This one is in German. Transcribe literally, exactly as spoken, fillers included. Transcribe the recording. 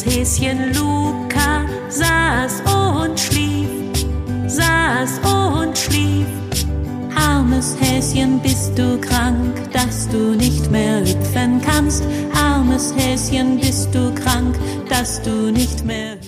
Häschen Luca saß und schlief, saß und schlief. Armes Häschen, bist du krank, dass du nicht mehr hüpfen kannst? Armes Häschen, bist du krank, dass du nicht mehr